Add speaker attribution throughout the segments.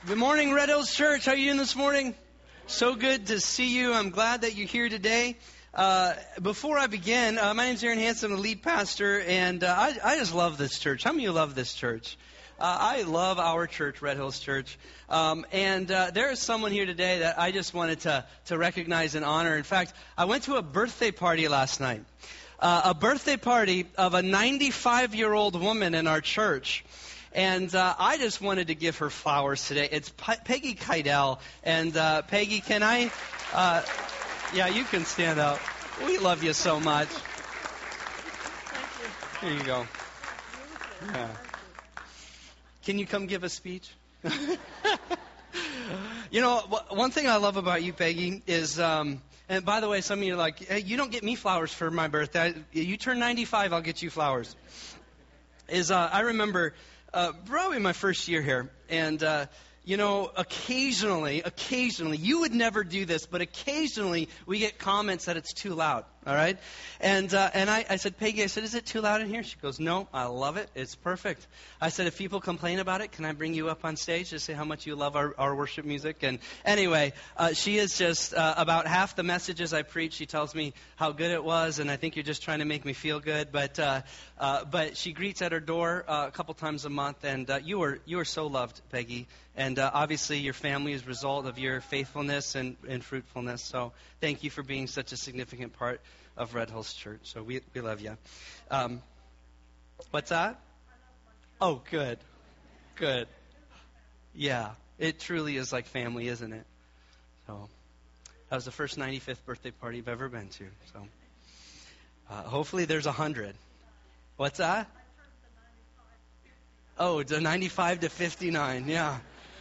Speaker 1: Good morning, Red Hills Church. How are you doing this morning? So good to see you. I'm glad that you're here today. Before I begin, my name is Aaron Hanson, the lead pastor, and I just love this church. How many of you love this church? I love our church, Red Hills Church. And there is someone here today that I just wanted to recognize and honor. In fact, I went to a birthday party last night. A birthday party of a 95-year-old woman in our church. And I just wanted to give her flowers today. It's Peggy Kydell. And Peggy, can I... yeah, you can stand up. We love you so much.
Speaker 2: Thank you.
Speaker 1: Here you go. Yeah. Can you come give a speech? You know, one thing I love about you, Peggy, is... and by the way, some of you are like, hey, you don't get me flowers for my birthday. You turn 95, I'll get you flowers. I remember... probably my first year here, and occasionally, you would never do this, but occasionally we get comments that it's too loud. All right, and I said, Peggy, is it too loud in here? She goes, no, I love it. It's perfect. I said, if people complain about it, can I bring you up on stage to say how much you love our worship music? And anyway, she is just about half the messages I preach. She tells me how good it was, and I think you're just trying to make me feel good. But she greets at her door a couple times a month, and you are so loved, Peggy. And obviously, your family is a result of your faithfulness and fruitfulness. So thank you for being such a significant part of Red Hills Church. So we love you. What's that? Oh, good. Good. Yeah, it truly is like family, isn't it? So that was the first 95th birthday party I've ever been to. So hopefully there's 100. What's that? Oh, it's a 95 to 59, yeah.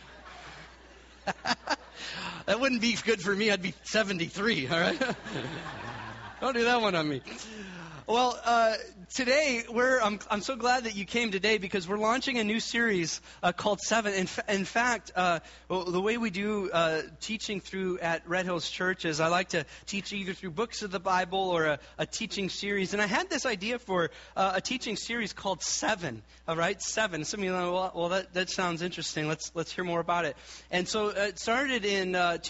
Speaker 1: That wouldn't be good for me. I'd be 73, all right? Don't do that one on me. Well, today I'm so glad that you came today because we're launching a new series called Seven. In fact, the way we do teaching through at Red Hills Church is I like to teach either through books of the Bible or a teaching series. And I had this idea for a teaching series called Seven. All right, Seven. Some of you know, well, that sounds interesting. Let's hear more about it. And so it started in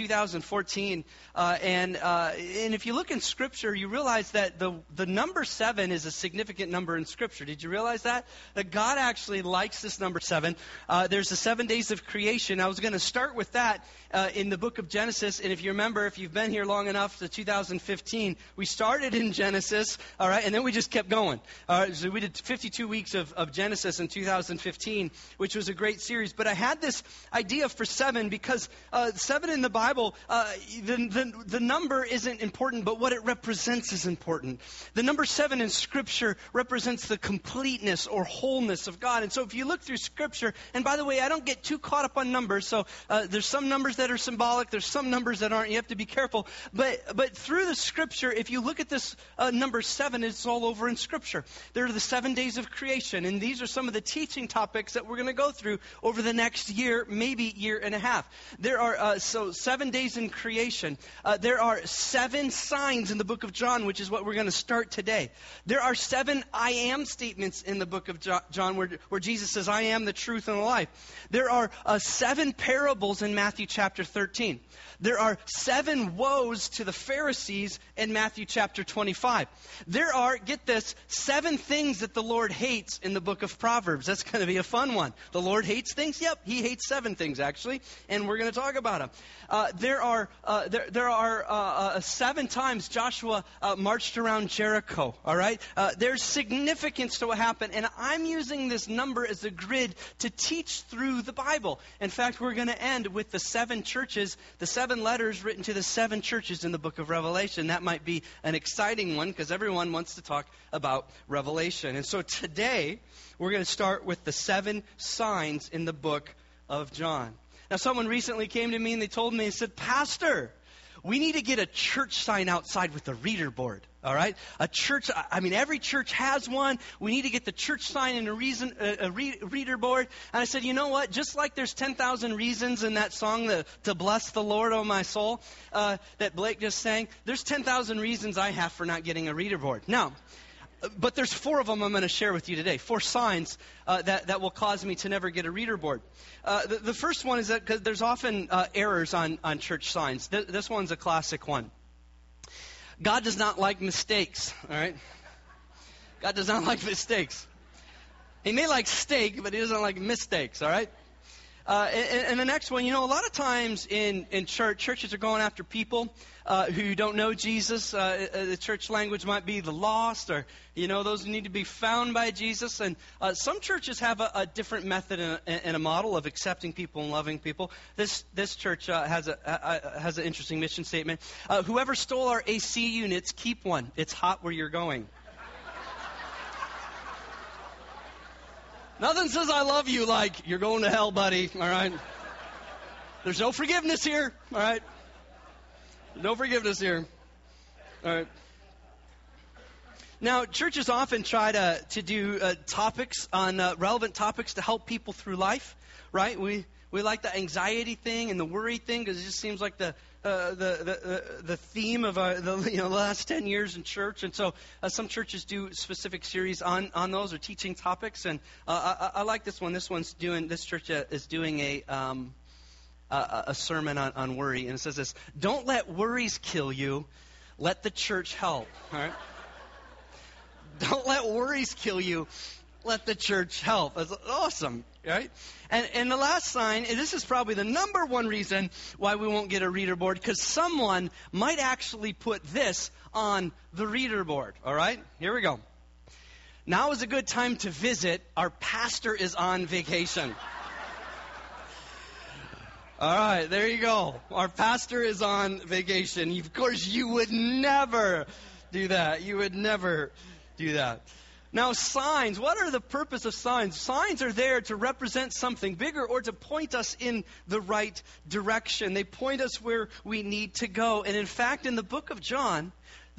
Speaker 1: 2014. And if you look in Scripture, you realize that the number 7 is a significant number in Scripture. Did you realize that? That God actually likes this number 7. There's the 7 days of creation. I was going to start with that in the book of Genesis. And if you remember, if you've been here long enough, to 2015, we started in Genesis, all right, and then we just kept going. All right, so we did 52 weeks of Genesis in 2015, which was a great series. But I had this idea for 7 because 7 in the Bible, the number isn't important, but what it represents is important. The number 7 in Scripture represents the completeness or wholeness of God. And so if you look through Scripture, and by the way, I don't get too caught up on numbers, so there's some numbers that are symbolic, there's some numbers that aren't. You have to be careful. But through the Scripture, if you look at this number 7, it's all over in Scripture. There are the 7 days of creation, and these are some of the teaching topics that we're going to go through over the next year, maybe year and a half. There are 7 days in creation. There are 7 signs in the book of John, which is what we're going to start today. There are 7 I am statements in the book of John where Jesus says, I am the truth and the life. There are 7 parables in Matthew chapter 13. There are 7 woes to the Pharisees in Matthew chapter 25. There are, get this, 7 things that the Lord hates in the book of Proverbs. That's going to be a fun one. The Lord hates things? Yep, He hates 7 things actually, and we're going to talk about them. There are 7 times Joshua marched around Jericho. All right, there's significance to what happened, and I'm using this number as a grid to teach through the Bible. In fact, we're going to end with the 7 churches, the 7 letters written to the 7 churches in the book of Revelation. That might be an exciting one because everyone wants to talk about Revelation. And so today, we're going to start with the 7 signs in the book of John. Now, someone recently came to me and they told me, they said, Pastor, we need to get a church sign outside with a reader board. All right? A church, every church has one. We need to get the church sign and a reader board. And I said, you know what? Just like there's 10,000 reasons in that song, to bless the Lord, oh my soul, that Blake just sang, there's 10,000 reasons I have for not getting a reader board. Now, But there's 4 of them I'm going to share with you today. 4 signs that will cause me to never get a reader board. The first one is that 'cause there's often errors on church signs. This one's a classic one. God does not like mistakes, all right? God does not like mistakes. He may like steak, but he doesn't like mistakes, all right? And the next one, a lot of times in churches are going after people who don't know Jesus. The church language might be the lost, or, those who need to be found by Jesus. And some churches have a different method and a model of accepting people and loving people. This church has an interesting mission statement. Whoever stole our AC units, keep one. It's hot where you're going. Nothing says I love you like you're going to hell, buddy, all right? There's no forgiveness here, all right? No forgiveness here, all right? Now, churches often try to do topics on relevant topics to help people through life, right? We like the anxiety thing and the worry thing because it just seems like the theme of the last 10 years in church. And so some churches do specific series on those or teaching topics. And I like this one. This church is doing a sermon on worry. And it says this: don't let worries kill you. Let the church help. All right? Don't let worries kill you. Let the church help. That's awesome, right? And the last sign, and this is probably the number one reason why we won't get a reader board, because someone might actually put this on the reader board, all right? Here we go. Now is a good time to visit. Our pastor is on vacation. All right, there you go. Our pastor is on vacation. Of course, you would never do that. You would never do that. Now, signs, what are the purpose of signs? Signs are there to represent something bigger or to point us in the right direction. They point us where we need to go. And in fact, in the book of John,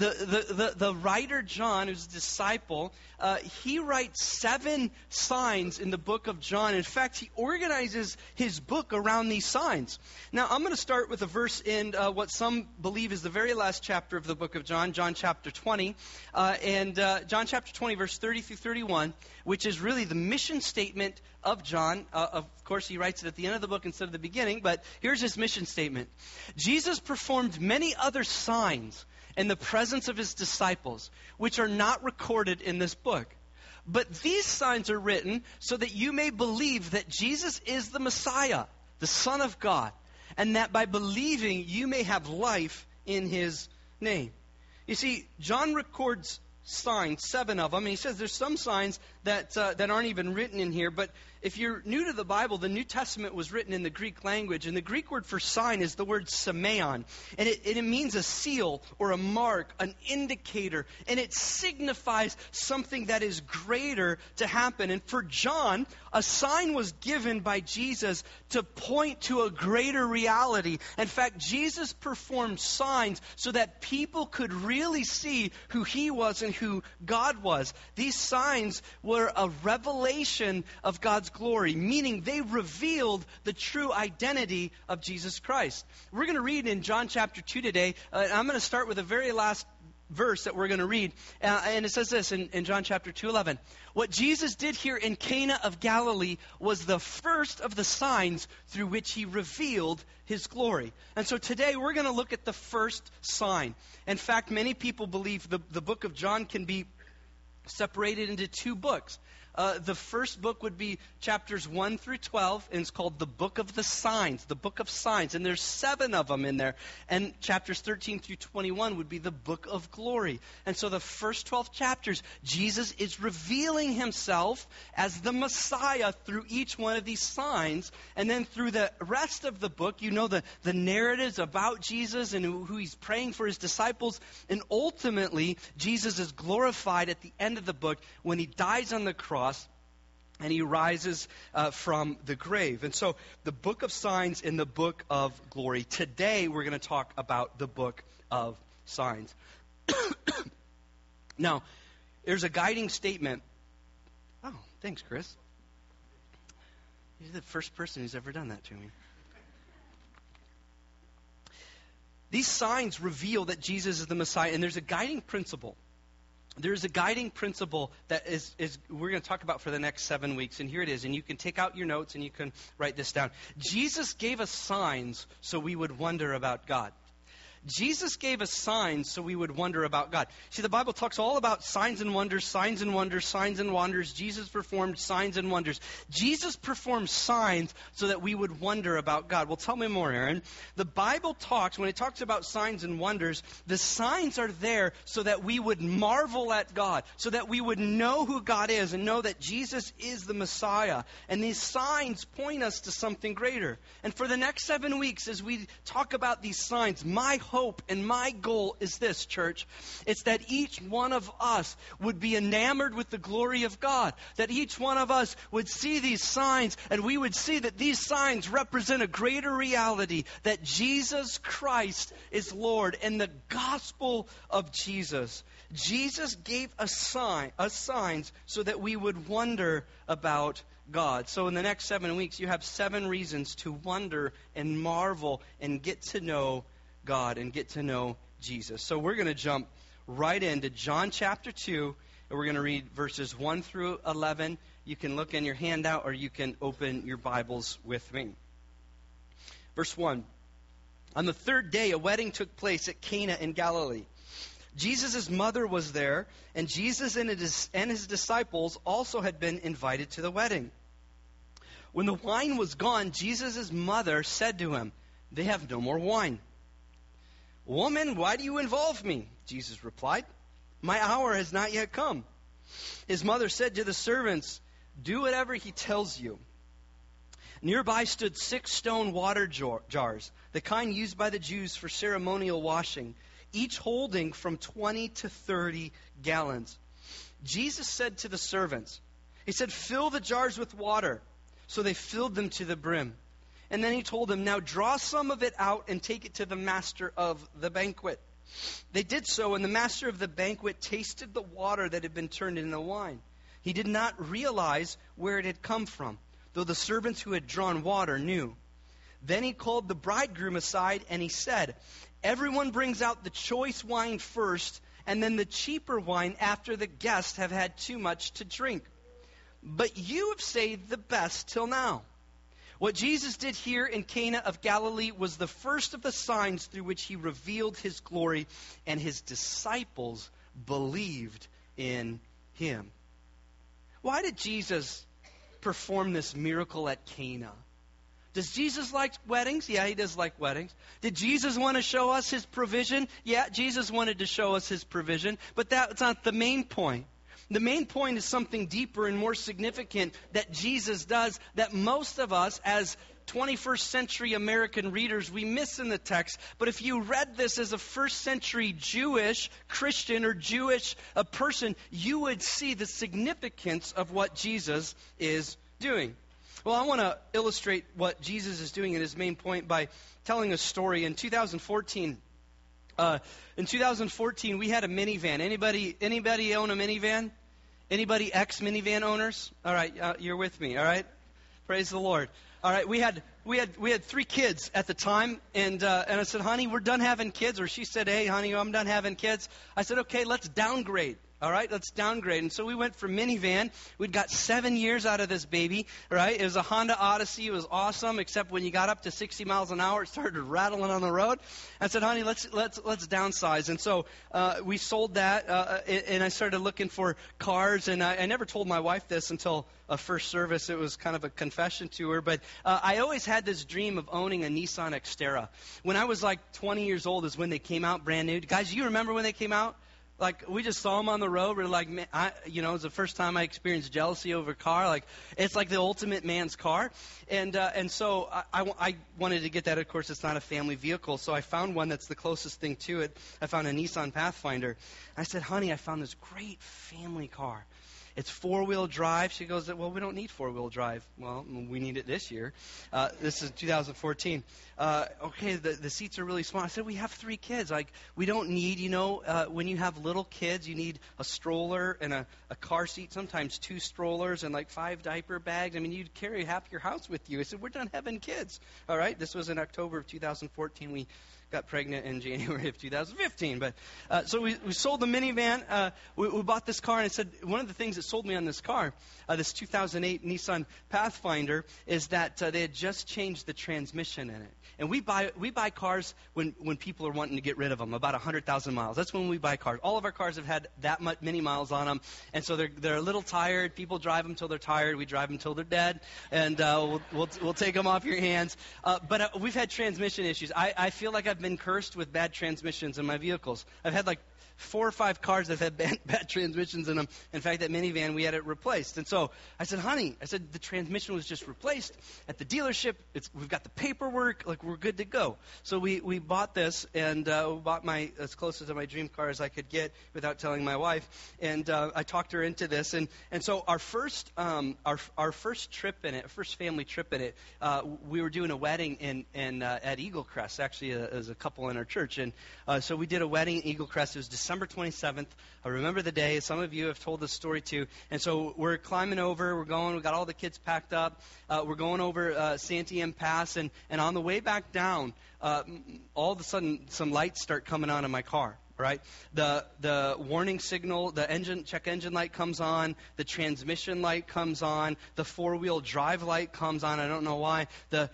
Speaker 1: the writer John, who's a disciple, he writes 7 signs in the book of John. In fact, he organizes his book around these signs. Now, I'm going to start with a verse in what some believe is the very last chapter of the book of John, John chapter 20. John chapter 20, verse 30 through 31, which is really the mission statement of John. Of course, he writes it at the end of the book instead of the beginning, but here's his mission statement. Jesus performed many other signs in the presence of his disciples, which are not recorded in this book. But these signs are written so that you may believe that Jesus is the Messiah, the Son of God, and that by believing you may have life in his name. You see, John records signs, 7 of them, and he says there's some signs that aren't even written in here, but if you're new to the Bible, the New Testament was written in the Greek language, and the Greek word for sign is the word semeion, and it means a seal or a mark, an indicator, and it signifies something that is greater to happen. And for John, a sign was given by Jesus to point to a greater reality. In fact, Jesus performed signs so that people could really see who he was and who God was. These signs were a revelation of God's glory, meaning they revealed the true identity of Jesus Christ. We're going to read in John chapter 2 today. I'm going to start with the very last verse that we're going to read. And it says this in John chapter 2:11. What Jesus did here in Cana of Galilee was the first of the signs through which he revealed his glory. And so today we're going to look at the first sign. In fact, many people believe the book of John can be separated into 2 books. The first book would be chapters 1 through 12, and it's called the Book of the Signs, the Book of Signs, and there's 7 of them in there. And chapters 13 through 21 would be the Book of Glory. And so the first 12 chapters, Jesus is revealing himself as the Messiah through each one of these signs. And then through the rest of the book, the narratives about Jesus and who he's praying for his disciples. And ultimately, Jesus is glorified at the end of the book when he dies on the cross and he rises from the grave. And so the book of signs and the book of glory. Today we're going to talk about the book of signs. Now, there's a guiding statement. Oh, thanks, Chris. You're the first person who's ever done that to me. These signs reveal that Jesus is the Messiah, and there's a guiding principle there's a guiding principle that is we're going to talk about for the next 7 weeks, and here it is. And you can take out your notes and you can write this down. Jesus gave us signs so we would wonder about God. Jesus gave us signs so we would wonder about God. See, the Bible talks all about signs and wonders, signs and wonders, signs and wonders. Jesus performed signs and wonders. Jesus performed signs so that we would wonder about God. Well, tell me more, Aaron. The Bible talks, when it talks about signs and wonders, the signs are there so that we would marvel at God, so that we would know who God is and know that Jesus is the Messiah. And these signs point us to something greater. And for the next 7 weeks, as we talk about these signs, my hope and my goal is this, church. It's that each one of us would be enamored with the glory of God. That each one of us would see these signs and we would see that these signs represent a greater reality. That Jesus Christ is Lord. And the gospel of Jesus. Jesus gave us signs so that we would wonder about God. So in the next 7 weeks, you have 7 reasons to wonder and marvel and get to know God and get to know Jesus. So we're going to jump right into John chapter 2, and we're going to read verses 1 through 11. You can look in your handout or you can open your Bibles with me. Verse 1. On the 3rd day, a wedding took place at Cana in Galilee. Jesus' mother was there, and Jesus and his disciples also had been invited to the wedding. When the wine was gone, Jesus' mother said to him, "They have no more wine." "Woman, why do you involve me?" Jesus replied. "My hour has not yet come." His mother said to the servants, "Do whatever he tells you." Nearby stood 6 stone water jars, the kind used by the Jews for ceremonial washing, each holding from 20 to 30 gallons. Jesus said to the servants, he said, "Fill the jars with water." So they filled them to the brim. And then he told them, "Now draw some of it out and take it to the master of the banquet." They did so, and the master of the banquet tasted the water that had been turned into wine. He did not realize where it had come from, though the servants who had drawn water knew. Then he called the bridegroom aside, and he said, "Everyone brings out the choice wine first, and then the cheaper wine after the guests have had too much to drink. But you have saved the best till now." What Jesus did here in Cana of Galilee was the first of the signs through which he revealed his glory, and his disciples believed in him. Why did Jesus perform this miracle at Cana? Does Jesus like weddings? Yeah, he does like weddings. Did Jesus want to show us his provision? Yeah, Jesus wanted to show us his provision, but that's not the main point. The main point is something deeper and more significant that Jesus does that most of us as 21st century American readers, we miss in the text. But if you read this as a first century Jewish Christian or Jewish person, you would see the significance of what Jesus is doing. Well, I want to illustrate what Jesus is doing in his main point by telling a story. In 2014, we had a minivan. Anybody own a minivan? Anybody ex-minivan owners? All right, you're with me. All right, praise the Lord. All right, we had 3 kids at the time, and I said, "Honey, we're done having kids." Or she said, "Hey, honey, I'm done having kids." I said, "Okay, let's downgrade." All right, let's downgrade. And so we went from minivan. We'd got 7 years out of this baby, right? It was a Honda Odyssey. It was awesome, except when you got up to 60 miles an hour, it started rattling on the road. I said, "Honey, let's downsize." And so we sold that, and I started looking for cars. And I never told my wife this until a first service. It was kind of a confession to her. But I always had this dream of owning a Nissan Xterra. When I was like 20 years old is when they came out brand new. Guys, you remember when they came out? Like, we just saw them on the road. We're like, man, it was the first time I experienced jealousy over a car. Like, it's like the ultimate man's car. And so I wanted to get that. Of course, it's not a family vehicle. So I found one that's the closest thing to it. I found a Nissan Pathfinder. I said, "Honey, I found this great family car. It's four-wheel drive. She goes, well, we don't need four-wheel drive. Well, we need it this year. This is 2014. Okay, the seats are really small. I said, we have 3 kids. Like, we don't need, when you have little kids, you need a stroller and a car seat, sometimes 2 strollers and like 5 diaper bags. I mean, you'd carry half your house with you. I said, we're done having kids. All right, this was in October of 2014. We got pregnant in January of 2015. But so we sold the minivan. We bought this car, and I said one of the things that sold me on this car, this 2008 Nissan Pathfinder, is that they had just changed the transmission in it. And we buy cars when people are wanting to get rid of them, about 100,000 miles. That's when we buy cars. All of our cars have had that many miles on them, and so they're a little tired. People drive them till they're tired. We drive them till they're dead, and we'll take them off your hands. But we've had transmission issues. I feel like I've been cursed with bad transmissions in my vehicles. I've had like 4 or 5 cars that have had bad transmissions in them. In fact, that minivan, we had it replaced. And so I said, honey, the transmission was just replaced at the dealership. We've got the paperwork. Like, we're good to go. So we bought this, and we bought as close to my dream car as I could get without telling my wife. And I talked her into this. And so our first trip in it, first family trip in it, we were doing a wedding at Eagle Crest, actually, as a couple in our church. And so we did a wedding at Eagle Crest. It was December 27th. I remember the day. Some of you have told the story too. And so we're climbing over. We got all the kids packed up. We're going over Santiam Pass. And on the way back down, all of a sudden, some lights start coming on in my car. Right, the warning signal, the check engine light comes on, the transmission light comes on, the 4-wheel drive light comes on. I don't know why. The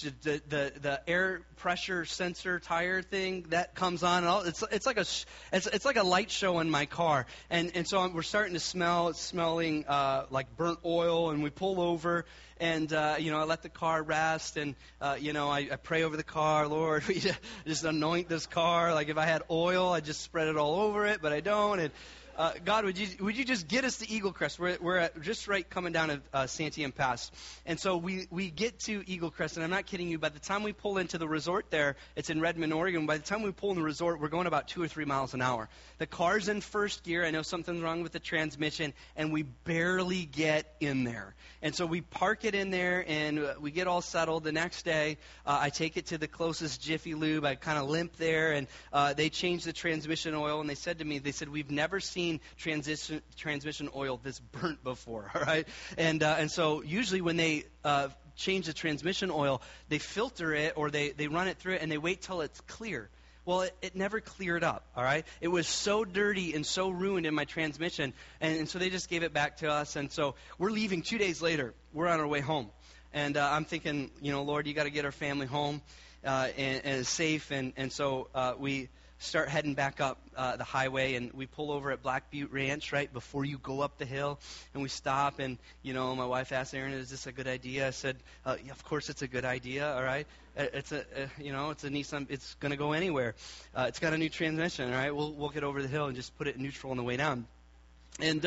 Speaker 1: air pressure sensor tire thing that comes on. And it's like a light show in my car. And so we're starting to smelling like burnt oil. And we pull over. And, I let the car rest, and, I pray over the car. Lord, we just anoint this car. Like, if I had oil, I'd just spread it all over it, but I don't. And God, would you just get us to Eagle Crest? We're just right coming down to Santiam Pass. And so we get to Eagle Crest, and I'm not kidding you. By the time we pull into the resort there, it's in Redmond, Oregon. By the time we pull in the resort, we're going about 2 or 3 miles an hour. The car's in first gear. I know something's wrong with the transmission, and we barely get in there. And so we park it in there, and we get all settled. The next day, I take it to the closest Jiffy Lube. I kind of limp there, and they changed the transmission oil, and they said, we've never seen transmission oil this burnt before, all right? And so usually when they change the transmission oil, they filter it or they run it through it, and they wait till it's clear. Well, it never cleared up, all right? It was so dirty and so ruined in my transmission, and so they just gave it back to us. And so we're leaving 2 days later. We're on our way home. And I'm thinking, Lord, you got to get our family home and safe. And so we start heading back up the highway, and we pull over at Black Butte Ranch right before you go up the hill, and we stop, and my wife asked Aaron, is this a good idea? I said, yeah, of course it's a good idea, all right? It's a Nissan, it's going to go anywhere. It's got a new transmission, all right? We'll get over the hill and just put it in neutral on the way down. And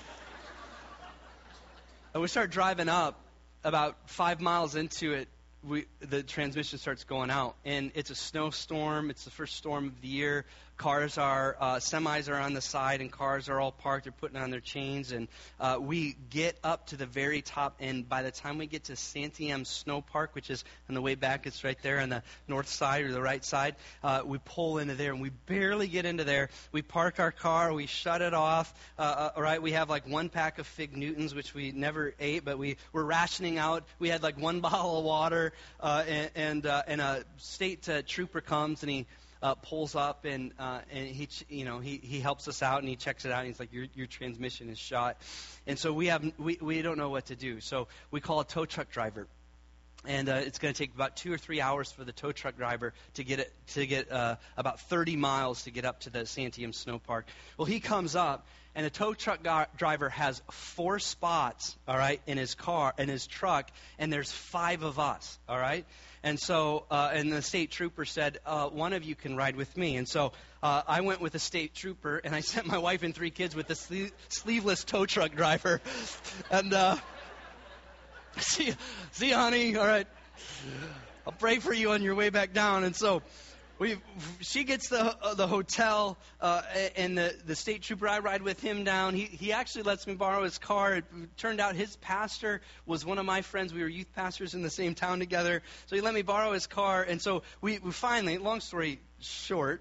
Speaker 1: we start driving up. About 5 miles into it, the transmission starts going out, and it's a snowstorm. It's the first storm of the year. Semis are on the side, and cars are all parked. They're putting on their chains, and we get up to the very top, and by the time we get to Santiam Snow Park, which is on the way back, it's right there on the north side or the right side, we pull into there, and we barely get into there. We park our car, we shut it off, right? We have like 1 pack of Fig Newtons, which we never ate, but we're rationing out. We had like 1 bottle of water, and a state trooper comes, and he pulls up, and he helps us out, and he checks it out, and he's like, your transmission is shot. And so we don't know what to do. So we call a tow truck driver. And it's going to take about 2 or 3 hours for the tow truck driver to get about 30 miles to get up to the Santiam Snow Park. Well, he comes up, and the tow truck driver has 4 spots, all right, in his truck, and there's 5 of us, all right. And so, and the state trooper said, one of you can ride with me. And so I went with the state trooper, and I sent my wife and 3 kids with the sleeveless tow truck driver. And see, honey, all right, I'll pray for you on your way back down. And so She gets the hotel, and the state trooper, I ride with him down. He actually lets me borrow his car. It turned out his pastor was one of my friends. We were youth pastors in the same town together. So he let me borrow his car. And so we finally, long story short,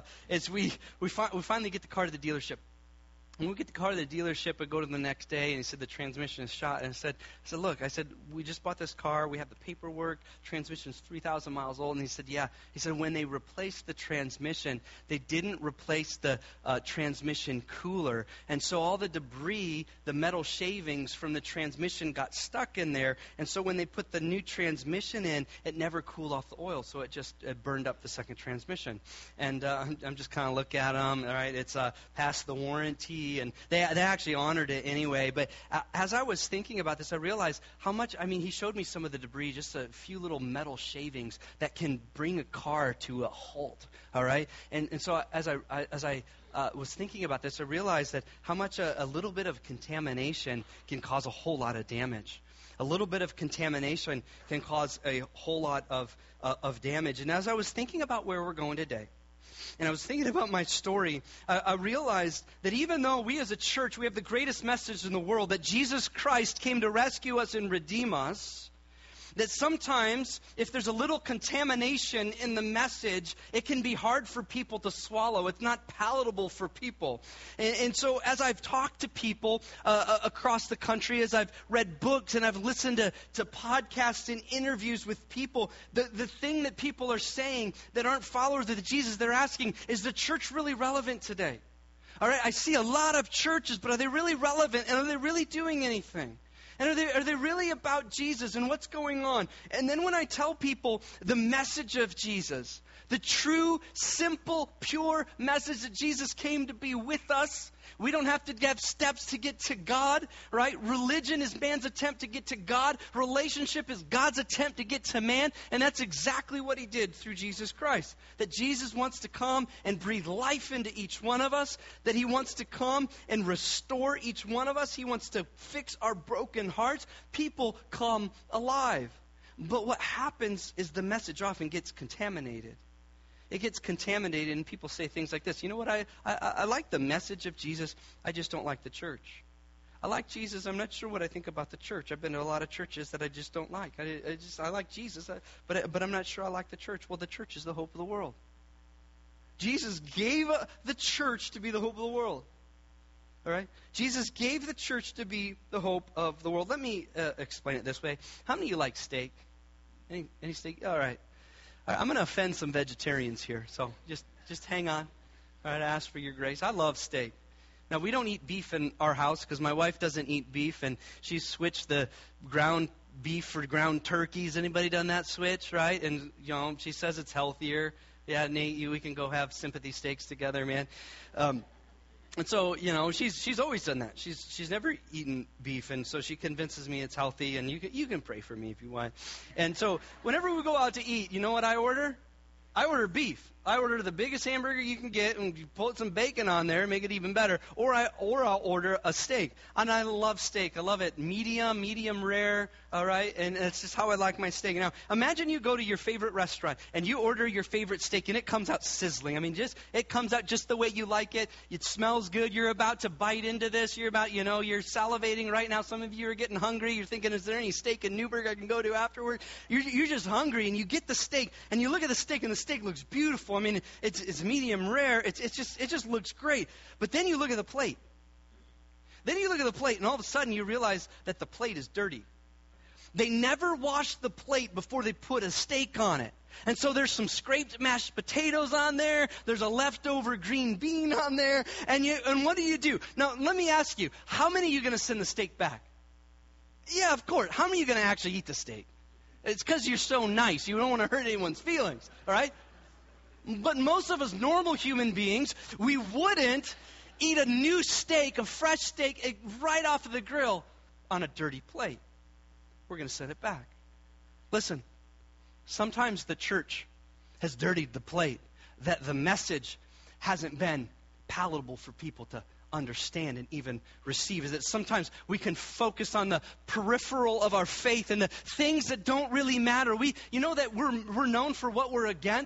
Speaker 1: we finally get the car to the dealership. When we get the car to the dealership, I go to the next day, and he said the transmission is shot. And I said, look, we just bought this car. We have the paperwork. Transmission is 3,000 miles old. And he said, yeah. He said, when they replaced the transmission, they didn't replace the transmission cooler. And so all the debris, the metal shavings from the transmission got stuck in there. And so when they put the new transmission in, it never cooled off the oil. So it burned up the second transmission. And I'm just kind of looking at them. All right, it's past the warranty. And they actually honored it anyway. But as I was thinking about this, I realized how much, he showed me some of the debris, just a few little metal shavings that can bring a car to a halt, all right? And so as I was thinking about this, I realized that how much a little bit of contamination can cause a whole lot of damage. A little bit of contamination can cause a whole lot of damage. And as I was thinking about where we're going today, and I was thinking about my story, I realized that even though we as a church, we have the greatest message in the world, that Jesus Christ came to rescue us and redeem us, that sometimes if there's a little contamination in the message, it can be hard for people to swallow. It's not palatable for people. And so as I've talked to people across the country, as I've read books and I've listened to podcasts and interviews with people, the thing that people are saying that aren't followers of Jesus, they're asking, is the church really relevant today? All right, I see a lot of churches, but are they really relevant? And are they really doing anything? And are they really about Jesus and what's going on? And then when I tell people the message of Jesus, the true, simple, pure message that Jesus came to be with us, we don't have to have steps to get to God, right? Religion is man's attempt to get to God. Relationship is God's attempt to get to man. And that's exactly what he did through Jesus Christ. That Jesus wants to come and breathe life into each one of us. That he wants to come and restore each one of us. He wants to fix our broken hearts. People come alive. But what happens is the message often gets contaminated. It gets contaminated, and people say things like this. You know what? I like the message of Jesus. I just don't like the church. I like Jesus. I'm not sure what I think about the church. I've been to a lot of churches that I just don't like. I like Jesus, but I'm not sure I like the church. Well, the church is the hope of the world. Jesus gave the church to be the hope of the world. All right? Jesus gave the church to be the hope of the world. Let me explain it this way. How many of you like steak? Any steak? All right. I'm going to offend some vegetarians here, so just hang on. All right, I ask for your grace. I love steak. Now, we don't eat beef in our house because my wife doesn't eat beef, and she switched the ground beef for ground turkeys. Anybody done that switch, right? And, she says it's healthier. Yeah, Nate, we can go have sympathy steaks together, man. And so, she's always done that. She's never eaten beef, and so she convinces me it's healthy, and you can pray for me if you want. And so whenever we go out to eat, you know what I order? I order beef. I order the biggest hamburger you can get, and you put some bacon on there and make it even better. Or I'll order a steak. And I love steak. I love it medium rare, all right? And it's just how I like my steak. Now, imagine you go to your favorite restaurant, and you order your favorite steak, and it comes out sizzling. It comes out just the way you like it. It smells good. You're about to bite into this. You're salivating right now. Some of you are getting hungry. You're thinking, is there any steak in Newburgh I can go to afterward? You're just hungry, and you get the steak, and you look at the steak, and the steak looks beautiful. It's medium rare. It just looks great. But then you look at the plate. And all of a sudden you realize that the plate is dirty. They never washed the plate before they put a steak on it. And so there's some scraped mashed potatoes on there. There's a leftover green bean on there. And what do? Now, let me ask you, how many of you are going to send the steak back? Yeah, of course. How many of you are going to actually eat the steak? It's because you're so nice. You don't want to hurt anyone's feelings, all right? But most of us normal human beings, we wouldn't eat a new steak, a fresh steak, right off of the grill on a dirty plate. We're going to send it back. Listen, sometimes the church has dirtied the plate, that the message hasn't been palatable for people to understand and even receive. Is that sometimes we can focus on the peripheral of our faith and the things that don't really matter. You know that we're known for what we're against.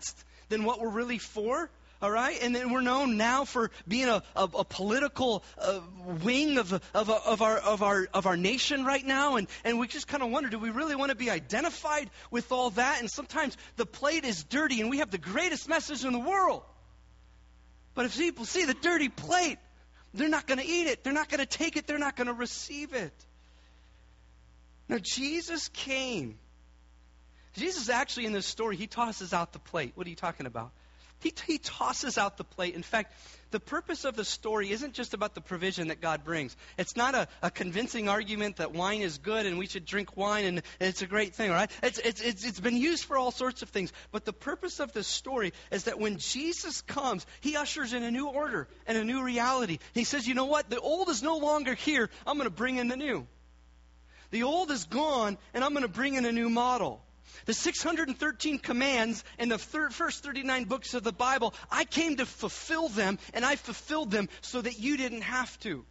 Speaker 1: than what we're really for. All right, and then we're known now for being a political wing of our nation right now, and we just kind of wonder, do we really want to be identified with all that? And sometimes the plate is dirty, and we have the greatest message in the world. But if people see the dirty plate, they're not going to eat it. They're not going to take it. They're not going to receive it. Now, Jesus came. Jesus actually in this story, he tosses out the plate. What are you talking about? He tosses out the plate. In fact, the purpose of the story isn't just about the provision that God brings. It's not a convincing argument that wine is good and we should drink wine and it's a great thing, all right? It's been used for all sorts of things. But the purpose of this story is that when Jesus comes, he ushers in a new order and a new reality. He says, you know what? The old is no longer here. I'm going to bring in the new. The old is gone, and I'm going to bring in a new model. The 613 commands in the first 39 books of the Bible, I came to fulfill them, and I fulfilled them so that you didn't have to.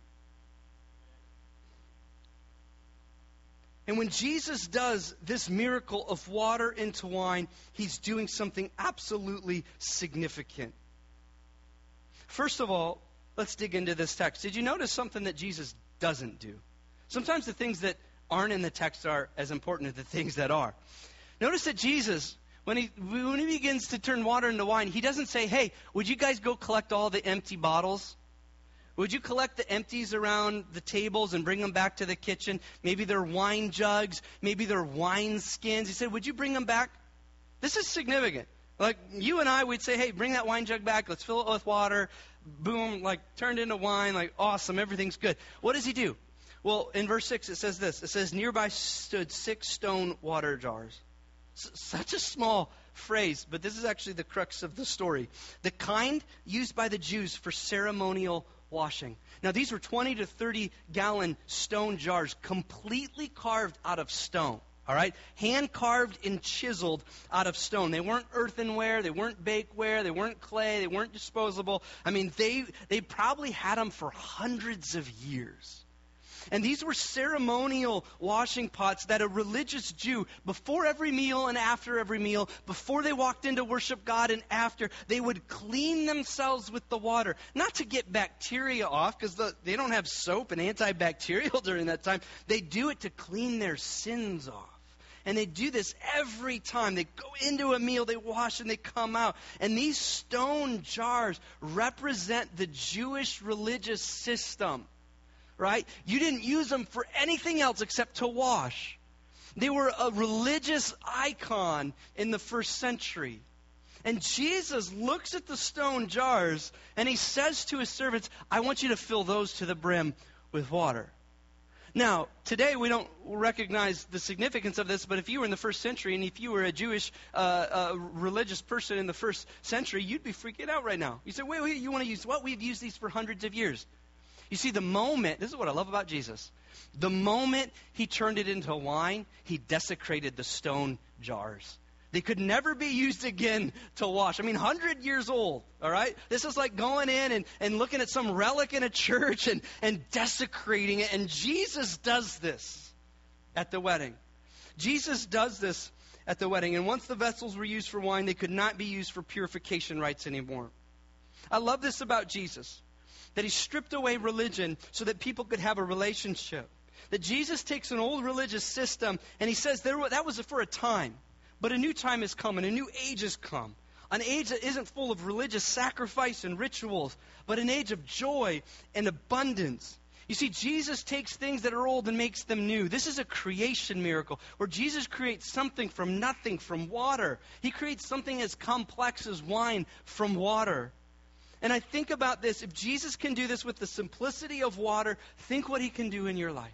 Speaker 1: And when Jesus does this miracle of water into wine, he's doing something absolutely significant. First of all, let's dig into this text. Did you notice something that Jesus doesn't do? Sometimes the things that aren't in the text are as important as the things that are. Notice that Jesus, when he begins to turn water into wine, he doesn't say, hey, would you guys go collect all the empty bottles? Would you collect the empties around the tables and bring them back to the kitchen? Maybe they're wine jugs. Maybe they're wine skins. He said, would you bring them back? This is significant. Like you and I, we'd say, hey, bring that wine jug back. Let's fill it with water. Boom, like turned into wine. Like awesome, everything's good. What does he do? Well, in verse 6, it says this. It says, nearby stood 6 stone water jars. Such a small phrase, but this is actually the crux of the story. The kind used by the Jews for ceremonial washing. Now, these were 20 to 30 gallon stone jars, completely carved out of stone. All right? Hand carved and chiseled out of stone. They weren't earthenware, they weren't bakeware, they weren't clay, they weren't disposable. I mean, they probably had them for hundreds of years. And these were ceremonial washing pots that a religious Jew, before every meal and after every meal, before they walked in to worship God and after, they would clean themselves with the water. Not to get bacteria off, because they don't have soap and antibacterial during that time. They do it to clean their sins off. And they do this every time. They go into a meal, they wash, and they come out. And these stone jars represent the Jewish religious system. Right? You didn't use them for anything else except to wash. They were a religious icon in the first century. And Jesus looks at the stone jars and he says to his servants, I want you to fill those to the brim with water. Now, today we don't recognize the significance of this, but if you were in the first century and if you were a Jewish religious person in the first century, you'd be freaking out right now. You say, wait, you want to use what? We've used these for hundreds of years. You see, the moment, this is what I love about Jesus. The moment he turned it into wine, he desecrated the stone jars. They could never be used again to wash. I mean, 100 years old, all right? This is like going in and looking at some relic in a church and desecrating it. And Jesus does this at the wedding. Jesus does this at the wedding. And once the vessels were used for wine, they could not be used for purification rites anymore. I love this about Jesus. That he stripped away religion so that people could have a relationship. That Jesus takes an old religious system and he says that was for a time. But a new time has come and a new age has come. An age that isn't full of religious sacrifice and rituals, but an age of joy and abundance. You see, Jesus takes things that are old and makes them new. This is a creation miracle where Jesus creates something from nothing, from water. He creates something as complex as wine from water. And I think about this. If Jesus can do this with the simplicity of water, think what he can do in your life.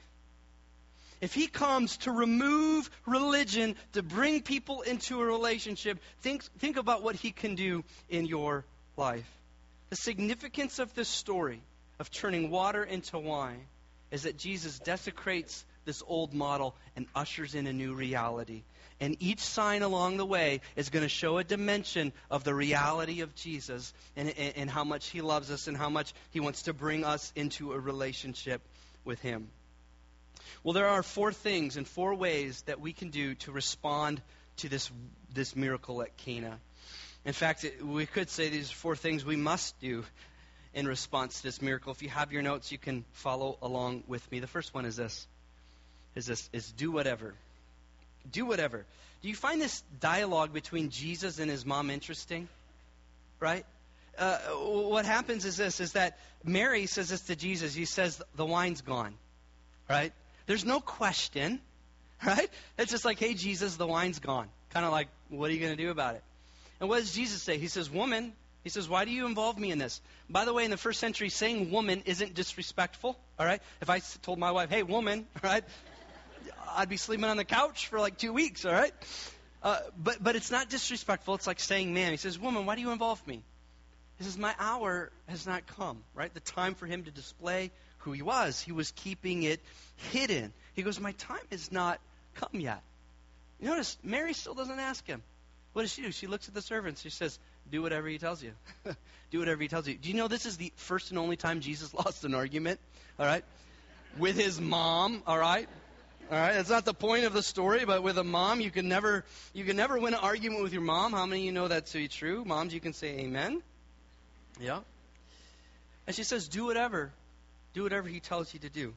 Speaker 1: If he comes to remove religion, to bring people into a relationship, think about what he can do in your life. The significance of this story of turning water into wine is that Jesus desecrates this old model and ushers in a new reality. And each sign along the way is going to show a dimension of the reality of Jesus and how much he loves us and how much he wants to bring us into a relationship with him. Well, there are 4 things and 4 ways that we can do to respond to this miracle at Cana. In fact, we could say these are 4 things we must do in response to this miracle. If you have your notes, you can follow along with me. The first one is this, is do whatever. Do whatever. Do you find this dialogue between Jesus and his mom interesting? Right? What happens is this, is that Mary says this to Jesus. He says, the wine's gone. Right? There's no question. Right? It's just like, hey, Jesus, the wine's gone. Kind of like, what are you going to do about it? And what does Jesus say? He says, woman. He says, why do you involve me in this? By the way, in the first century, saying woman isn't disrespectful. All right? If I told my wife, hey, woman, all right, I'd be sleeping on the couch for like 2 weeks, all right? But it's not disrespectful. It's like saying man. He says, woman, why do you involve me? He says, my hour has not come, right? The time for him to display who he was. He was keeping it hidden. He goes, my time has not come yet. You notice, Mary still doesn't ask him. What does she do? She looks at the servants. She says, do whatever he tells you. Do whatever he tells you. Do you know this is the first and only time Jesus lost an argument? All right? With his mom, all right? All right, that's not the point of the story, but with a mom, you can never win an argument with your mom. How many of you know that to be true? Moms, you can say amen. Yeah. And she says, do whatever he tells you to do.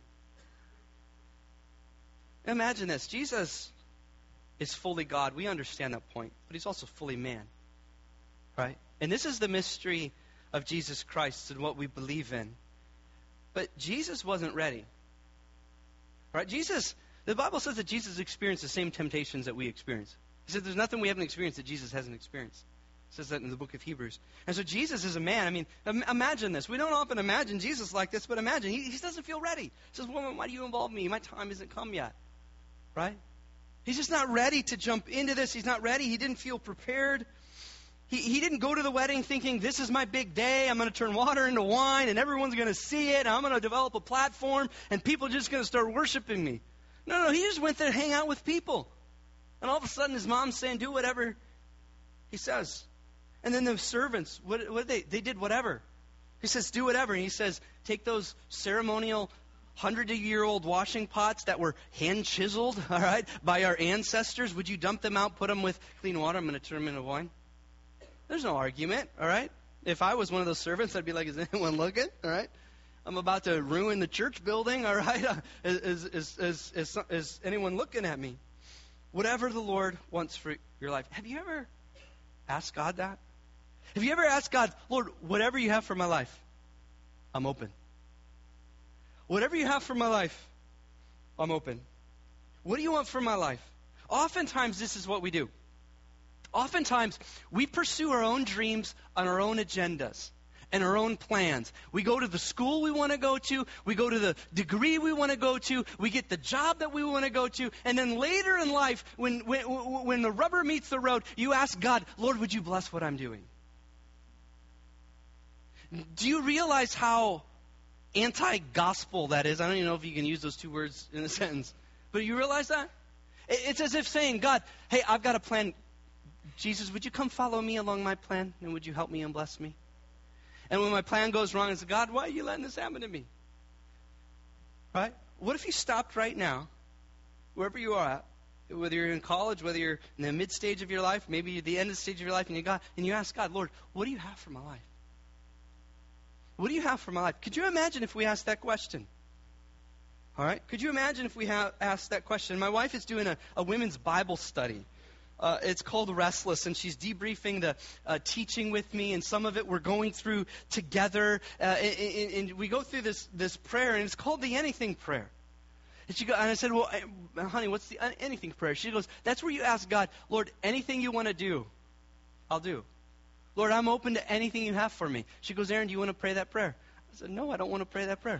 Speaker 1: Imagine this. Jesus is fully God. We understand that point, but he's also fully man. Right? And this is the mystery of Jesus Christ and what we believe in. But Jesus wasn't ready. Right? The Bible says that Jesus experienced the same temptations that we experience. He said there's nothing we haven't experienced that Jesus hasn't experienced. It says that in the book of Hebrews. And so Jesus is a man. I mean, imagine this. We don't often imagine Jesus like this, but imagine. He doesn't feel ready. He says, woman, why do you involve me? My time hasn't come yet. Right? He's just not ready to jump into this. He's not ready. He didn't feel prepared. He didn't go to the wedding thinking, this is my big day. I'm going to turn water into wine, and everyone's going to see it. And I'm going to develop a platform, and people are just going to start worshiping me. No, he just went there to hang out with people. And all of a sudden, his mom's saying, do whatever he says. And then the servants, what did they? They did whatever. He says, do whatever. And he says, take those ceremonial 100-year-old washing pots that were hand-chiseled, all right, by our ancestors. Would you dump them out, put them with clean water? I'm going to turn them into wine. There's no argument, all right? If I was one of those servants, I'd be like, is anyone looking, all right? I'm about to ruin the church building, all right? Is anyone looking at me? Whatever the Lord wants for your life. Have you ever asked God that? Have you ever asked God, Lord, whatever you have for my life, I'm open. Whatever you have for my life, I'm open. What do you want for my life? Oftentimes, this is what we do. Oftentimes, we pursue our own dreams on our own agendas and our own plans. We go to the school we want to go to. We go to the degree we want to go to. We get the job that we want to go to. And then later in life, when the rubber meets the road, you ask God, Lord, would you bless what I'm doing? Do you realize how anti-gospel that is? I don't even know if you can use those two words in a sentence. But you realize that? It's as if saying, God, hey, I've got a plan. Jesus, would you come follow me along my plan? And would you help me and bless me? And when my plan goes wrong, it's God, why are you letting this happen to me? Right? What if you stopped right now, wherever you are at, whether you're in college, whether you're in the mid-stage of your life, maybe you're the end of the stage of your life, and you ask God, Lord, what do you have for my life? What do you have for my life? Could you imagine if we asked that question? All right? Could you imagine if we asked that question? My wife is doing a women's Bible study. It's called Restless, and she's debriefing the teaching with me, and some of it we're going through together. And we go through this prayer, and it's called the Anything Prayer. And I said, well, honey, what's the anything prayer? She goes, that's where you ask God, Lord, anything you want to do, I'll do. Lord, I'm open to anything you have for me. She goes, Aaron, do you want to pray that prayer? I said, no, I don't want to pray that prayer.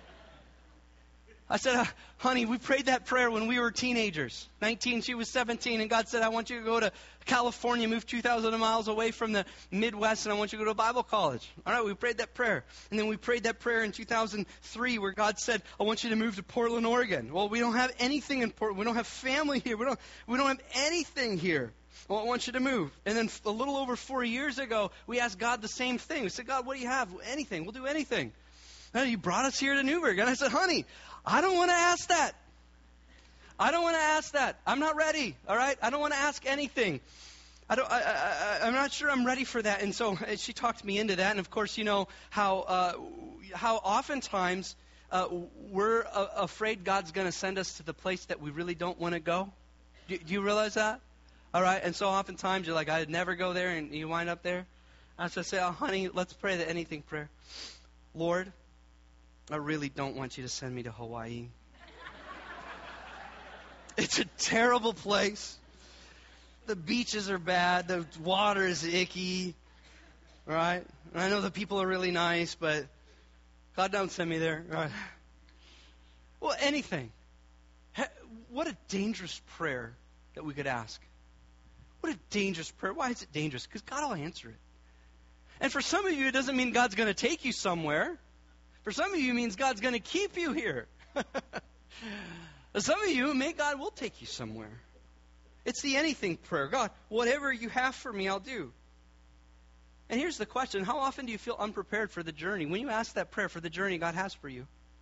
Speaker 1: I said, honey, we prayed that prayer when we were teenagers. 19, she was 17, and God said, I want you to go to California, move 2,000 miles away from the Midwest, and I want you to go to Bible college. All right, we prayed that prayer. And then we prayed that prayer in 2003 where God said, I want you to move to Portland, Oregon. Well, we don't have anything in Portland. We don't have family here. We don't have anything here. Well, I want you to move. And then a little over 4 years ago, we asked God the same thing. We said, God, what do you have? Anything. We'll do anything. And you brought us here to Newburgh. And I said, honey, I don't want to ask that. I don't want to ask that. I'm not ready, all right? I don't want to ask anything. I'm not sure I'm ready for that. And so she talked me into that. And of course, you know how oftentimes we're afraid God's going to send us to the place that we really don't want to go. Do you realize that? All right. And so oftentimes you're like, I'd never go there, and you wind up there. And so I say, oh, honey, let's pray the anything prayer. Lord, I really don't want you to send me to Hawaii. It's a terrible place. The beaches are bad. The water is icky. Right? And I know the people are really nice, but God, don't send me there. Right? Well, anything. What a dangerous prayer that we could ask. What a dangerous prayer. Why is it dangerous? Because God will answer it. And for some of you, it doesn't mean God's going to take you somewhere. For some of you, it means God's going to keep you here. Some of you, God will take you somewhere. It's the anything prayer. God, whatever you have for me, I'll do. And here's the question. How often do you feel unprepared for the journey? When you ask that prayer for the journey God has for you.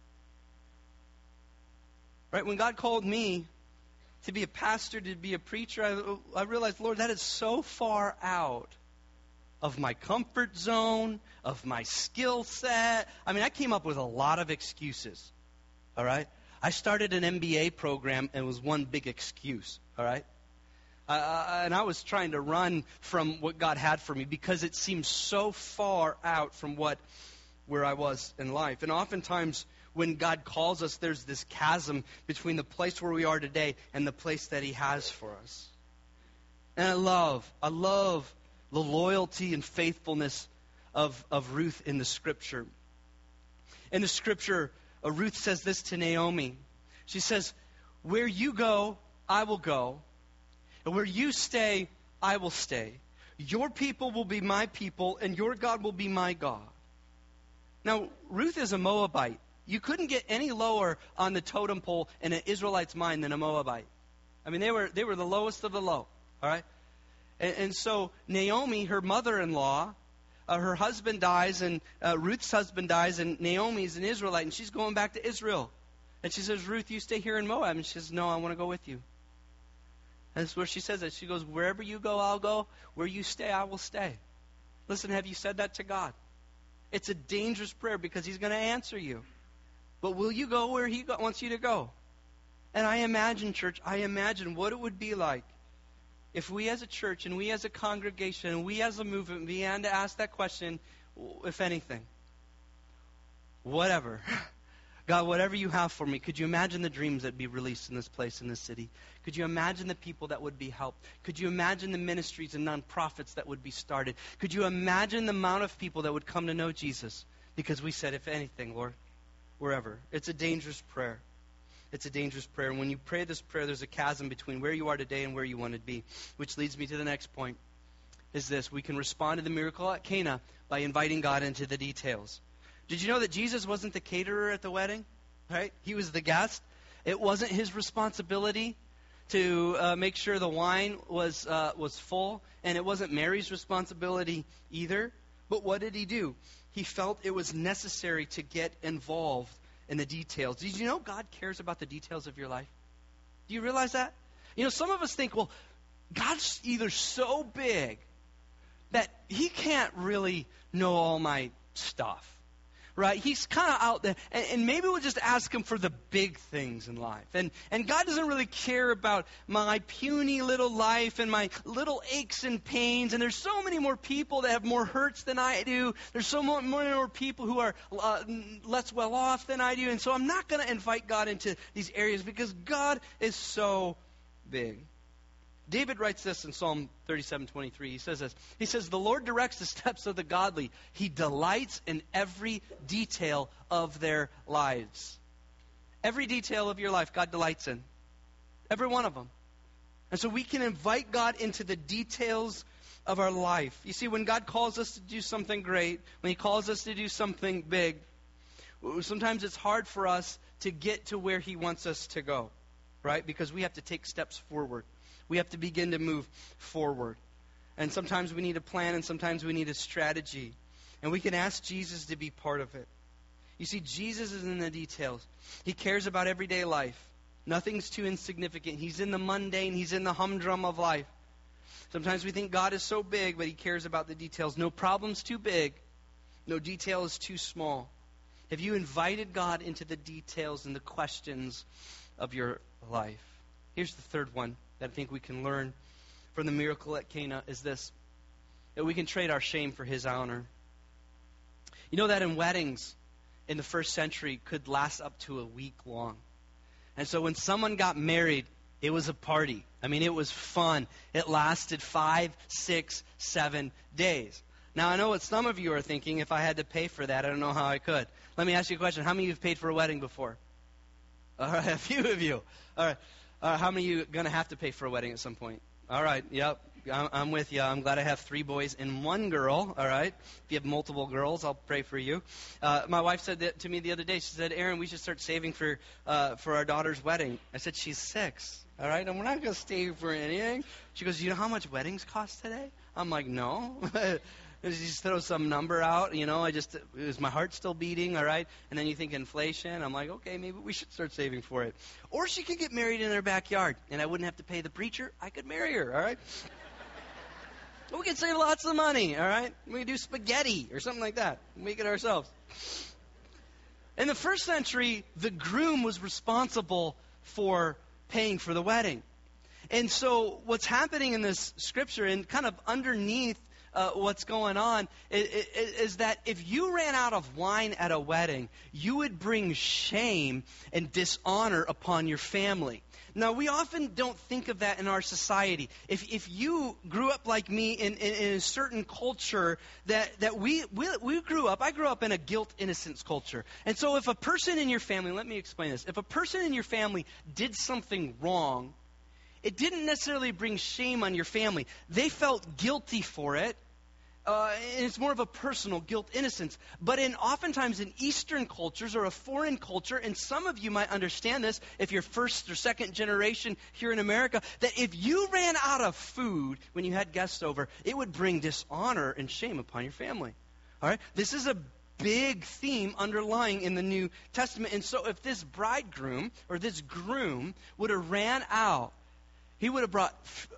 Speaker 1: Right? When God called me to be a pastor, to be a preacher, I realized, Lord, that is so far out of my comfort zone, of my skill set. I mean, I came up with a lot of excuses. All right? I started an MBA program, and it was one big excuse. All right? And I was trying to run from what God had for me because it seemed so far out from where I was in life. And oftentimes, when God calls us, there's this chasm between the place where we are today and the place that He has for us. And I love the loyalty and faithfulness of Ruth in the Scripture. In the Scripture, Ruth says this to Naomi. She says, where you go, I will go. And where you stay, I will stay. Your people will be my people, and your God will be my God. Now, Ruth is a Moabite. You couldn't get any lower on the totem pole in an Israelite's mind than a Moabite. I mean, they were the lowest of the low. All right? And so Naomi, her mother-in-law, her husband dies, and Ruth's husband dies, and Naomi's an Israelite, and she's going back to Israel. And she says, Ruth, you stay here in Moab. And she says, no, I want to go with you. And that's where she says it. She goes, wherever you go, I'll go. Where you stay, I will stay. Listen, have you said that to God? It's a dangerous prayer because He's going to answer you. But will you go where He wants you to go? And I imagine, church, what it would be like if we as a church and we as a congregation and we as a movement began to ask that question, if anything, whatever. God, whatever you have for me, could you imagine the dreams that would be released in this place, in this city? Could you imagine the people that would be helped? Could you imagine the ministries and nonprofits that would be started? Could you imagine the amount of people that would come to know Jesus? Because we said, if anything, Lord, wherever. It's a dangerous prayer. It's a dangerous prayer. And when you pray this prayer, there's a chasm between where you are today and where you want to be. Which leads me to the next point, is this. We can respond to the miracle at Cana by inviting God into the details. Did you know that Jesus wasn't the caterer at the wedding? Right? He was the guest. It wasn't His responsibility to make sure the wine was full, and it wasn't Mary's responsibility either. But what did He do? He felt it was necessary to get involved in the details. Did you know God cares about the details of your life? Do you realize that? You know, some of us think, well, God's either so big that He can't really know all my stuff. Right? He's kind of out there. And maybe we'll just ask Him for the big things in life. And God doesn't really care about my puny little life and my little aches and pains. And there's so many more people that have more hurts than I do. There's so many more people who are less well off than I do. And so I'm not going to invite God into these areas because God is so big. David writes this in Psalm 37:23. He says this. He says, the Lord directs the steps of the godly. He delights in every detail of their lives. Every detail of your life, God delights in. Every one of them. And so we can invite God into the details of our life. You see, when God calls us to do something great, when He calls us to do something big, sometimes it's hard for us to get to where He wants us to go, right? Because we have to take steps forward. We have to begin to move forward. And sometimes we need a plan, and sometimes we need a strategy. And we can ask Jesus to be part of it. You see, Jesus is in the details. He cares about everyday life. Nothing's too insignificant. He's in the mundane. He's in the humdrum of life. Sometimes we think God is so big, but he cares about the details. No problem's too big. No detail is too small. Have you invited God into the details and the questions of your life? Here's the third one that I think we can learn from the miracle at Cana is this, that we can trade our shame for his honor. You know that in weddings in the first century could last up to a week long. And so when someone got married, it was a party. I mean, it was fun. It lasted 5, 6, 7 days. Now, I know what some of you are thinking. If I had to pay for that, I don't know how I could. Let me ask you a question. How many of you have paid for a wedding before? All right, a few of you. All right. How many of you are going to have to pay for a wedding at some point? All right, yep. I'm with you. I'm glad I have 3 boys and 1 girl, all right? If you have multiple girls, I'll pray for you. My wife said that to me the other day. She said, Aaron, we should start saving for our daughter's wedding. I said, she's 6, all right? And we're not going to save for anything. She goes, you know how much weddings cost today? I'm like, no. She just throws some number out, is my heart still beating, all right? And then you think inflation. I'm like, okay, maybe we should start saving for it. Or she could get married in her backyard, and I wouldn't have to pay the preacher. I could marry her, all right? We could save lots of money, all right? We could do spaghetti or something like that. Make it ourselves. In the first century, the groom was responsible for paying for the wedding. And so what's happening in this scripture and kind of underneath what's going on is that if you ran out of wine at a wedding, you would bring shame and dishonor upon your family. Now, we often don't think of that in our society. If you grew up like me in a certain culture that we grew up, I grew up in a guilt innocence culture. And so if a person in your family, let me explain this. If a person in your family did something wrong, it didn't necessarily bring shame on your family. They felt guilty for it. And it's more of a personal guilt innocence. But oftentimes in Eastern cultures or a foreign culture, and some of you might understand this if you're first or second generation here in America, that if you ran out of food when you had guests over, it would bring dishonor and shame upon your family. All right? This is a big theme underlying in the New Testament. And so if this bridegroom or this groom would have ran out, he would have brought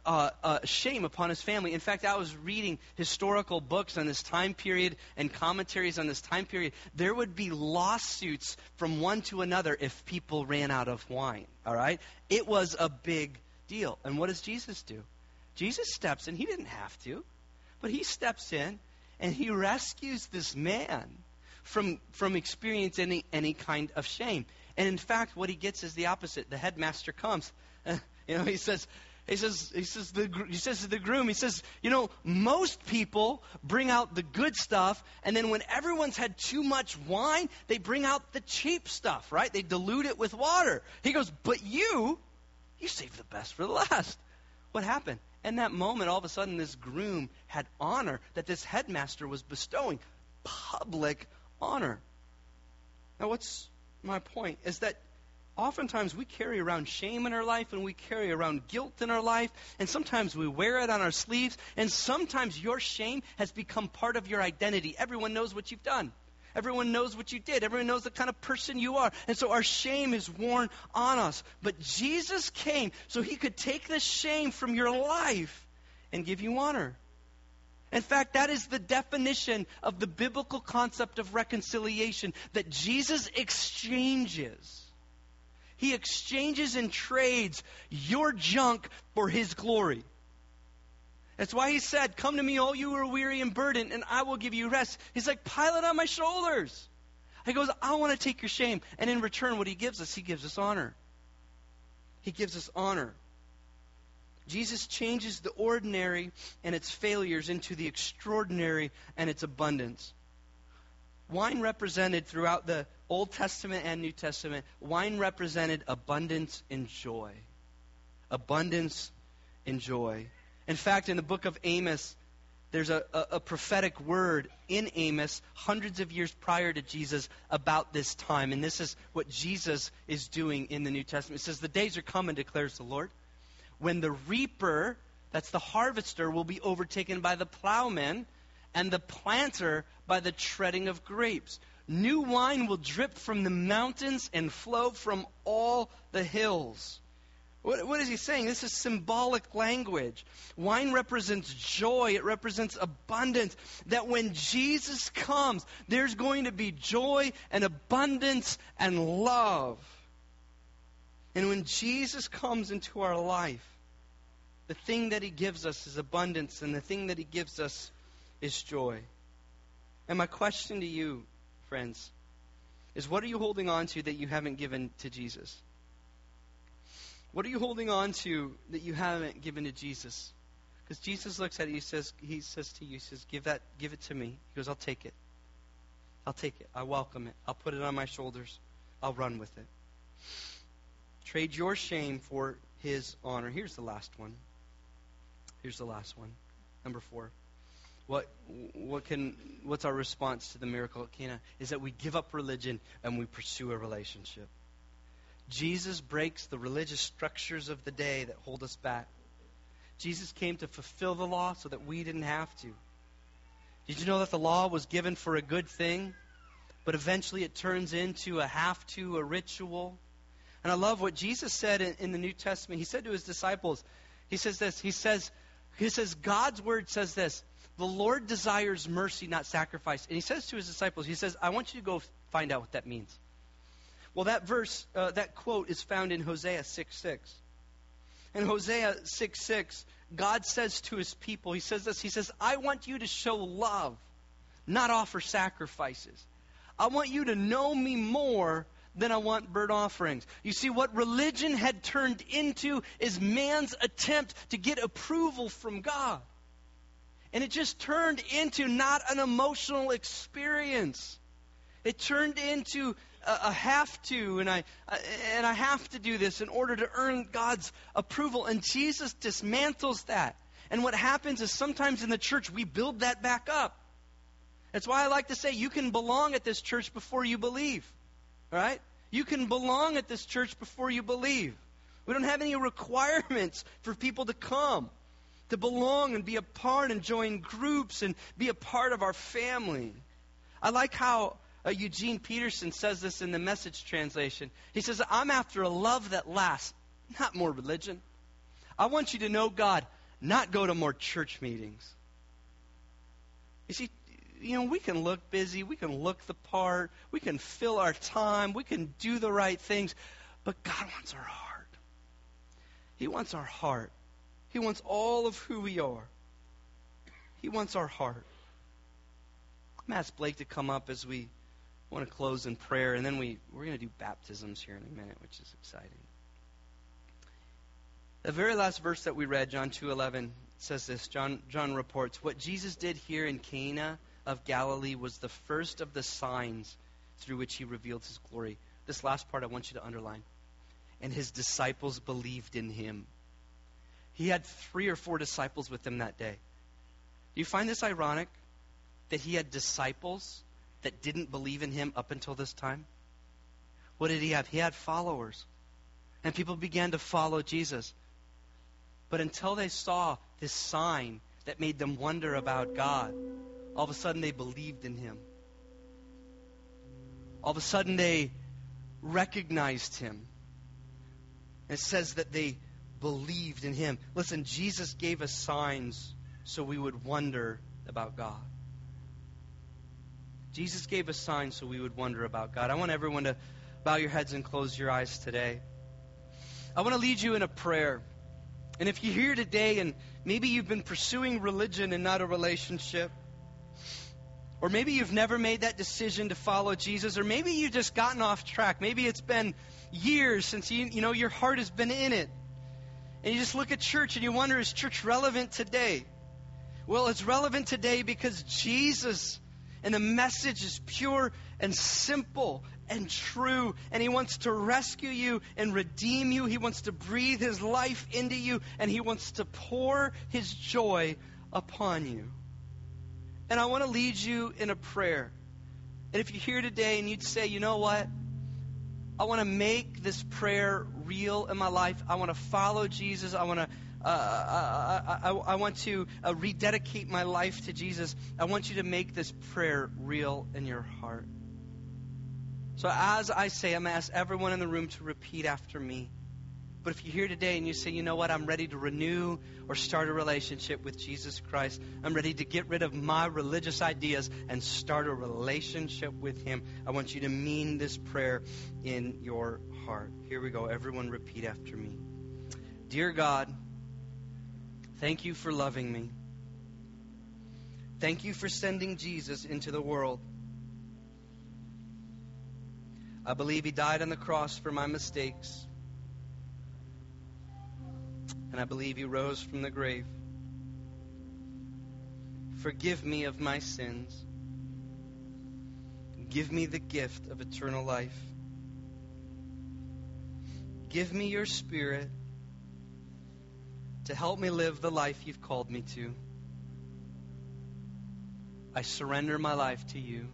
Speaker 1: shame upon his family. In fact, I was reading historical books on this time period and commentaries on this time period. There would be lawsuits from one to another if people ran out of wine. All right? It was a big deal. And what does Jesus do? Jesus steps in. He didn't have to. But he steps in and he rescues this man from experiencing any kind of shame. And in fact, what he gets is the opposite. The headmaster comes. He says to the groom, most people bring out the good stuff, and then when everyone's had too much wine, they bring out the cheap stuff, right? They dilute it with water. He goes, but you saved the best for the last. What happened? In that moment, all of a sudden, this groom had honor that this headmaster was bestowing. Public honor. Now, what's my point? Is that oftentimes we carry around shame in our life and we carry around guilt in our life, and sometimes we wear it on our sleeves, and sometimes your shame has become part of your identity. Everyone knows what you've done. Everyone knows what you did. Everyone knows the kind of person you are. And so our shame is worn on us. But Jesus came so he could take the shame from your life and give you honor. In fact, that is the definition of the biblical concept of reconciliation, that Jesus exchanges. He exchanges and trades your junk for his glory. That's why he said, come to me, all you who are weary and burdened, and I will give you rest. He's like, pile it on my shoulders. He goes, I want to take your shame. And in return, what he gives us honor. He gives us honor. Jesus changes the ordinary and its failures into the extraordinary and its abundance. Wine represented throughout the Old Testament and New Testament, wine represented abundance and joy. Abundance and joy. In fact, in the book of Amos, there's a prophetic word in Amos hundreds of years prior to Jesus about this time. And this is what Jesus is doing in the New Testament. It says, the days are coming, declares the Lord, when the reaper, that's the harvester, will be overtaken by the plowman, and the planter by the treading of grapes. New wine will drip from the mountains and flow from all the hills. What is he saying? This is symbolic language. Wine represents joy. It represents abundance. That when Jesus comes, there's going to be joy and abundance and love. And when Jesus comes into our life, the thing that he gives us is abundance, and the thing that he gives us is joy. And my question to you, friends, is what are you holding on to that you haven't given to Jesus? What are you holding on to that you haven't given to Jesus? Because Jesus looks at it, he says to you, he says, give it to me. He goes, I'll take it. I'll take it. I welcome it. I'll put it on my shoulders. I'll run with it. Trade your shame for his honor. Here's the last one. Number 4. What's our response to the miracle at Cana? Is that we give up religion and we pursue a relationship. Jesus breaks the religious structures of the day that hold us back. Jesus came to fulfill the law so that we didn't have to. Did you know that the law was given for a good thing, but eventually it turns into a ritual? And I love what Jesus said in the New Testament. He said to his disciples, he says this, he says, God's word says this, the Lord desires mercy, not sacrifice. And he says to his disciples, he says, I want you to go find out what that means. Well, that verse, that quote is found in Hosea 6:6. In Hosea 6:6, God says to his people, he says this, he says, I want you to show love, not offer sacrifices. I want you to know me more than I want burnt offerings. You see, what religion had turned into is man's attempt to get approval from God. And it just turned into not an emotional experience. It turned into a have to, and I have to do this in order to earn God's approval. And Jesus dismantles that. And what happens is sometimes in the church we build that back up. That's why I like to say you can belong at this church before you believe. Right? You can belong at this church before you believe. We don't have any requirements for people to come, to belong and be a part and join groups and be a part of our family. I like how Eugene Peterson says this in the Message translation. He says, I'm after a love that lasts, not more religion. I want you to know God, not go to more church meetings. You see, we can look busy, we can look the part, we can fill our time, we can do the right things, but God wants our heart. He wants our heart. He wants all of who we are. He wants our heart. I'm going to ask Blake to come up as we want to close in prayer, and then we're going to do baptisms here in a minute, which is exciting. The very last verse that we read, John 2:11, says this. John reports, what Jesus did here in Cana of Galilee was the first of the signs through which he revealed his glory. This last part I want you to underline. And his disciples believed in him. He had 3 or 4 disciples with him that day. Do you find this ironic? That he had disciples that didn't believe in him up until this time? What did he have? He had followers. And people began to follow Jesus. But until they saw this sign that made them wonder about God, all of a sudden they believed in him. All of a sudden they recognized him. It says that they believed in him. Listen, Jesus gave us signs so we would wonder about God. Jesus gave us signs so we would wonder about God. I want everyone to bow your heads and close your eyes today. I want to lead you in a prayer. And if you're here today and maybe you've been pursuing religion and not a relationship, or maybe you've never made that decision to follow Jesus, or maybe you've just gotten off track. Maybe it's been years since your heart has been in it. And you just look at church and you wonder, is church relevant today? Well, it's relevant today because Jesus and the message is pure and simple and true. And he wants to rescue you and redeem you. He wants to breathe his life into you. And he wants to pour his joy upon you. And I want to lead you in a prayer. And if you're here today and you'd say, you know what? I want to make this prayer real in my life. I want to follow Jesus. I want to rededicate my life to Jesus. I want you to make this prayer real in your heart. So as I say, I'm going to ask everyone in the room to repeat after me. But if you're here today and you say, you know what, I'm ready to renew or start a relationship with Jesus Christ. I'm ready to get rid of my religious ideas and start a relationship with Him. I want you to mean this prayer in your heart. Here we go. Everyone repeat after me. Dear God, thank you for loving me. Thank you for sending Jesus into the world. I believe He died on the cross for my mistakes. And I believe He rose from the grave. Forgive me of my sins. Give me the gift of eternal life. Give me your Spirit to help me live the life you've called me to. I surrender my life to you.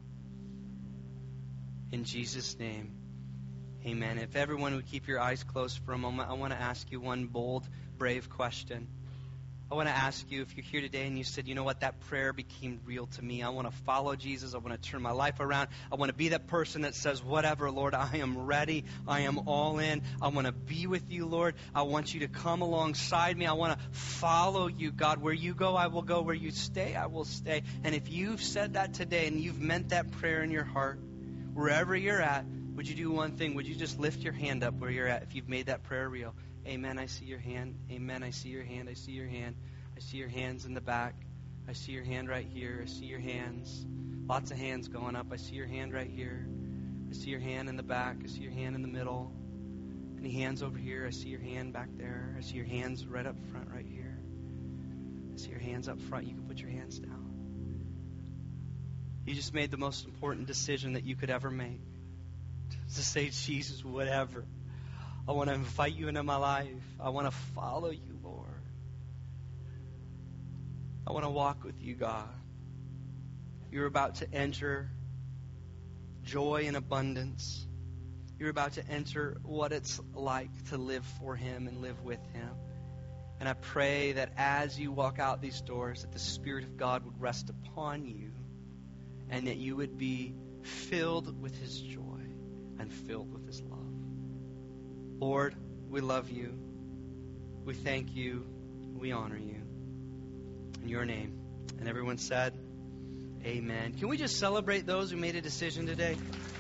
Speaker 1: In Jesus' name, amen. If everyone would keep your eyes closed for a moment, I want to ask you one bold, brave question. I want to ask you, if you're here today and you said, you know what, that prayer became real to me. I want to follow Jesus. I want to turn my life around. I want to be that person that says, whatever, Lord, I am ready. I am all in. I want to be with you, Lord. I want you to come alongside me. I want to follow you, God. Where you go, I will go. Where you stay, I will stay. And if you've said that today and you've meant that prayer in your heart, wherever you're at, would you do one thing? Would you just lift your hand up where you're at if you've made that prayer real? Amen. I see your hand. Amen. I see your hand. I see your hand. I see your hands in the back. I see your hand right here. I see your hands. Lots of hands going up. I see your hand right here. I see your hand in the back. I see your hand in the middle. Any hands over here? I see your hand back there. I see your hands right up front right here. I see your hands up front. You can put your hands down. You just made the most important decision that you could ever make. To say, Jesus, whatever. I want to invite you into my life. I want to follow you, Lord. I want to walk with you, God. You're about to enter joy and abundance. You're about to enter what it's like to live for Him and live with Him. And I pray that as you walk out these doors, that the Spirit of God would rest upon you and that you would be filled with His joy and filled with His love. Lord, we love you. We thank you. We honor you. In your name. And everyone said, amen. Can we just celebrate those who made a decision today?